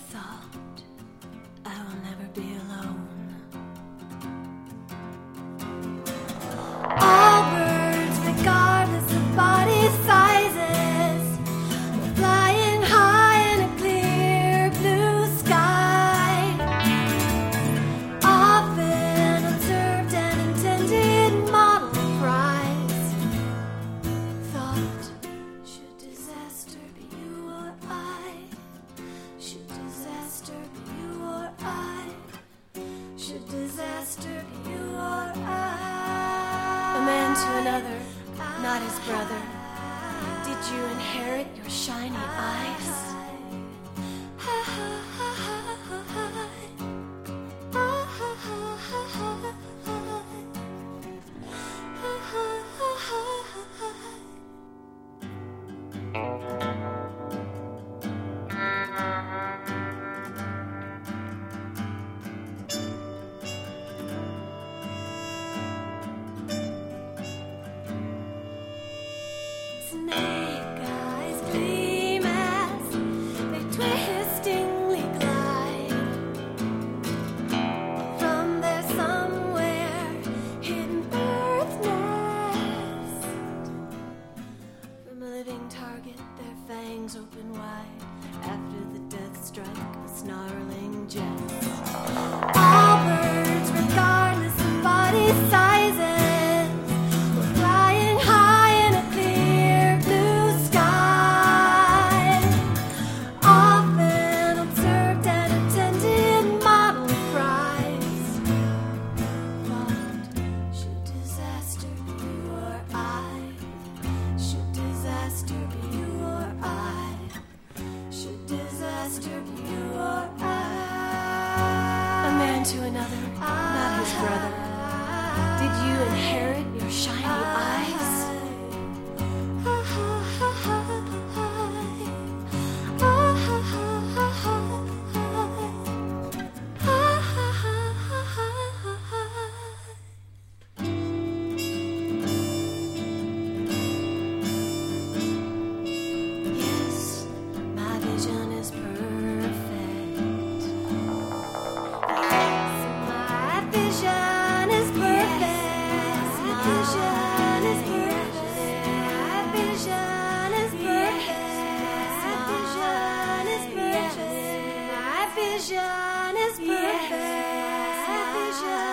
thought I will never be alone. All birds, regardless of body sizes, were flying high in a clear blue sky. Often observed an intended model prize. Thought, should disaster be you or I? Should disaster be you or I? Should disaster be you or I? A man to another, not his brother. Did you inherit your shiny eyes? Snake eyes gleam as they twistingly glide from their somewhere hidden birth nest. From a living target, their fangs open wide after the death strike, a snarling jest. All birds, regardless of body sizes, were flying high in a clear blue sky. Often observed an intended model prize. Thought, should disaster be you or I? Should disaster be you or I? Should disaster be you or I? A man to another, not his brother. Did you inherit your shiny eyes? Yes, my vision is perfect. Yes, my vision is perfect. My vision is perfect. My vision is perfect. My vision is perfect. My vision is perfect. My vision